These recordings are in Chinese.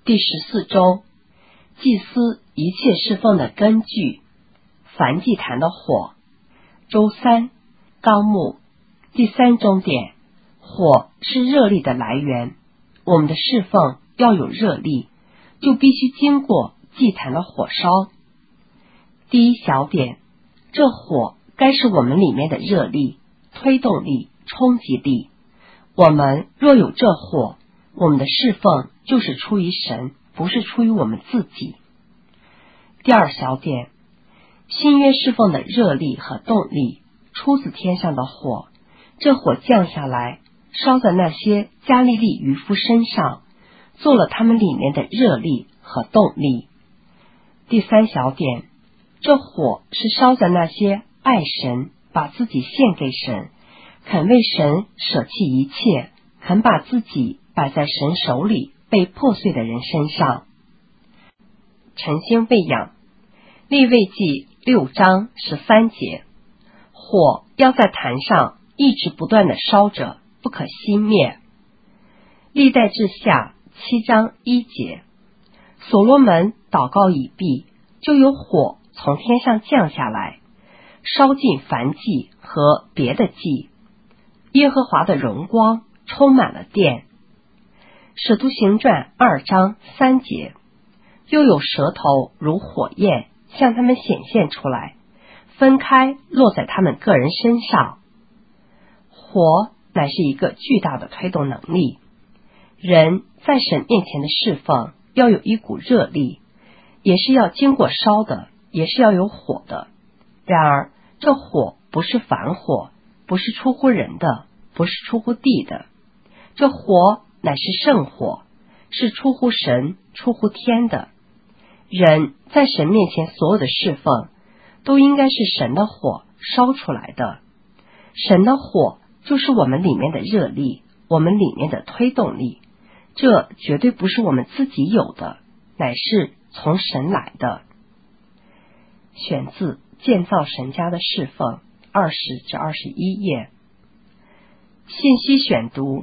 第14周，祭司一切侍奉的根据，燔祭坛的火。周3，纲目。第3中点，火是热力的来源，我们的侍奉要有热力，就必须经过祭坛的火烧。第1小点，这火该是我们里面的热力、推动力、冲击力。我们若有这火，我们的侍奉就是出于神，不是出于我们自己。第2小点，新约侍奉的热力和动力出自天上的火，这火降下来，烧在那些加利利渔夫身上，做了他们里面的热力和动力。第3小点，这火是烧在那些爱神，把自己献给神，肯为神舍弃一切，肯把自己摆在神手里被破碎的人身上。晨星喂养。利未记6章13节，火要在坛上一直不断的烧着，不可熄灭。历代志下7章1节，所罗门祷告已毕，就有火从天上降下来，烧尽燔祭和别的祭，耶和华的荣光充满了殿。使徒行传2章3节，又有舌头如火焰向他们显现出来，分开落在他们个人身上。火乃是一个巨大的推动能力，人在神面前的侍奉要有一股热力，也是要经过烧的，也是要有火的。然而这火不是凡火，不是出乎人的，不是出乎地的，这火乃是圣火，是出乎神，出乎天的。人在神面前所有的侍奉都应该是神的火烧出来的。神的火就是我们里面的热力，我们里面的推动力，这绝对不是我们自己有的，乃是从神来的。选自建造神家的侍奉20至21页。信息选读。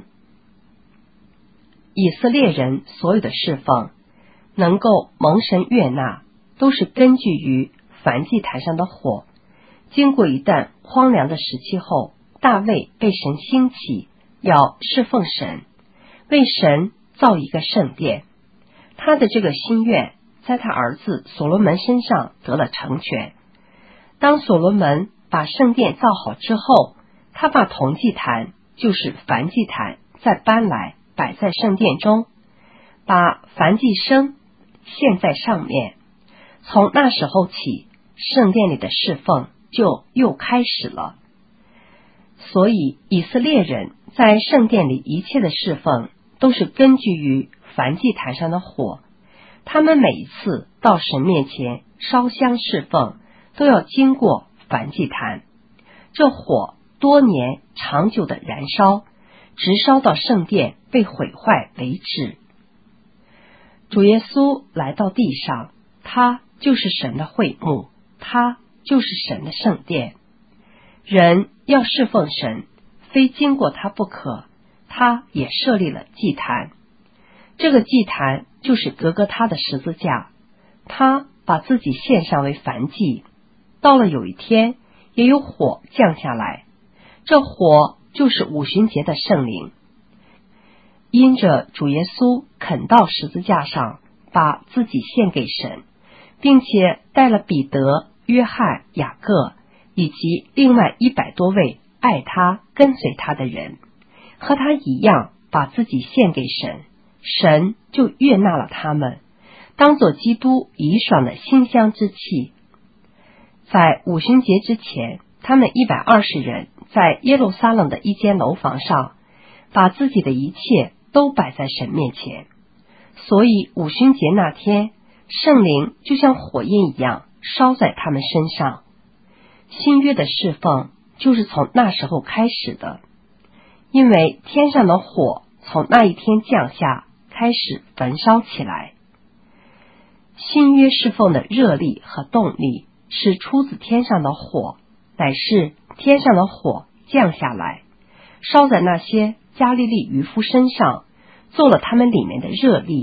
以色列人所有的侍奉能够蒙神悦纳，都是根据于燔祭坛上的火。经过一段荒凉的时期后，大卫被神兴起，要侍奉神，为神造一个圣殿。他的这个心愿在他儿子所罗门身上得了成全。当所罗门把圣殿造好之后，他把铜祭坛，就是燔祭坛，再搬来摆在圣殿中，把燔祭牲献在上面。从那时候起，圣殿里的侍奉就又开始了。所以以色列人在圣殿里一切的侍奉都是根据于燔祭坛上的火，他们每一次到神面前烧香侍奉都要经过燔祭坛，这火多年长久的燃烧，直烧到圣殿被毁坏为止。主耶稣来到地上，他就是神的会幕，他就是神的圣殿。人要侍奉神，非经过他不可，他也设立了祭坛。这个祭坛就是革革他的十字架，他把自己献上为燔祭。到了有一天，也有火降下来，这火就是五旬节的圣灵。因着主耶稣肯到十字架上，把自己献给神，并且带了彼得、约翰、雅各以及另外100多位爱他跟随他的人，和他一样把自己献给神，神就悦纳了他们，当作基督遗爽的馨香之气。在五旬节之前，他们120人在耶路撒冷的一间楼房上，把自己的一切都摆在神面前。所以五旬节那天，圣灵就像火焰一样烧在他们身上。新约的侍奉就是从那时候开始的，因为天上的火从那一天降下，开始焚烧起来。新约侍奉的热力和动力是出自天上的火，乃是天上的火降下来，烧在那些加利利渔夫身上，做了他们里面的热力，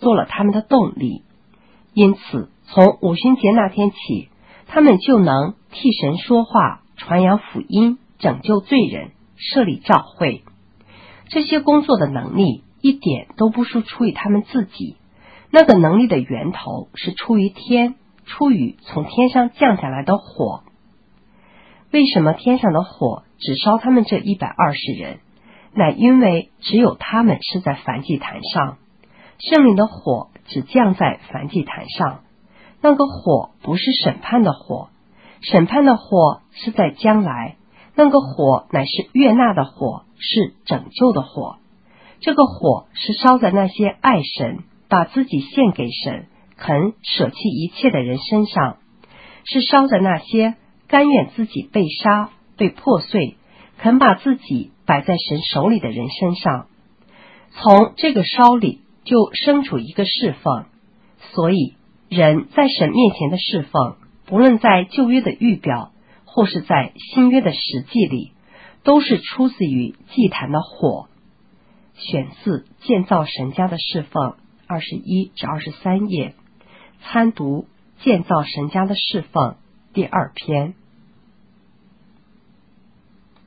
做了他们的动力。因此从五旬节那天起，他们就能替神说话，传扬福音，拯救罪人，设立教会。这些工作的能力一点都不是出于他们自己，那个能力的源头是出于天，出于从天上降下来的火。为什么天上的火只烧他们这120人？乃因为只有他们是在燔祭坛上，圣灵的火只降在燔祭坛上。那个火不是审判的火，审判的火是在将来，那个火乃是悦纳的火，是拯救的火。这个火是烧在那些爱神，把自己献给神，肯舍弃一切的人身上，是烧在那些甘愿自己被杀、被破碎，肯把自己摆在神手里的人身上。从这个烧里就生出一个侍奉，所以人在神面前的侍奉，不论在旧约的预表，或是在新约的实际里，都是出自于祭坛的火。选自建造神家的侍奉21至23页，参读建造神家的侍奉第2篇。